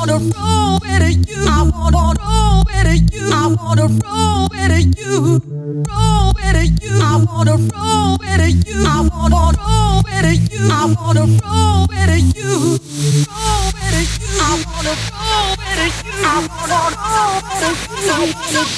wanna roll with you. I wanna roll with you. I wanna roll with you. Roll with you. I wanna roll with you. I wanna roll with you. I wanna roll with you. Roll with you. I wanna roll with you. I wanna roll with you.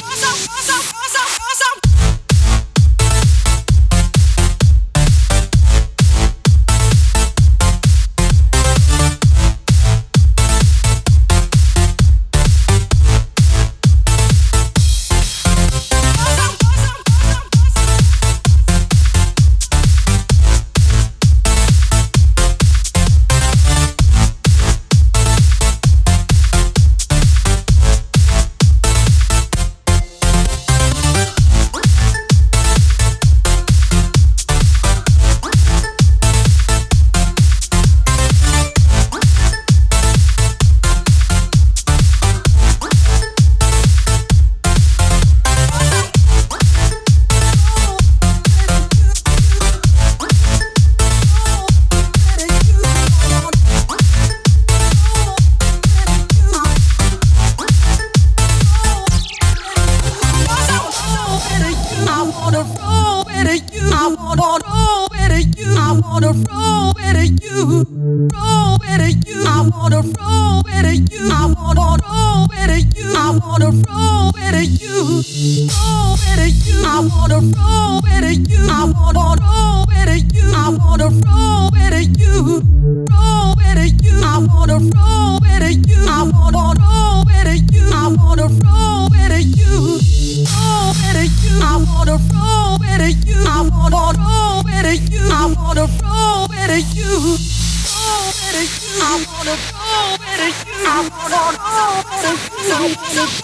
I wanna roll with you. I wanna roll with you.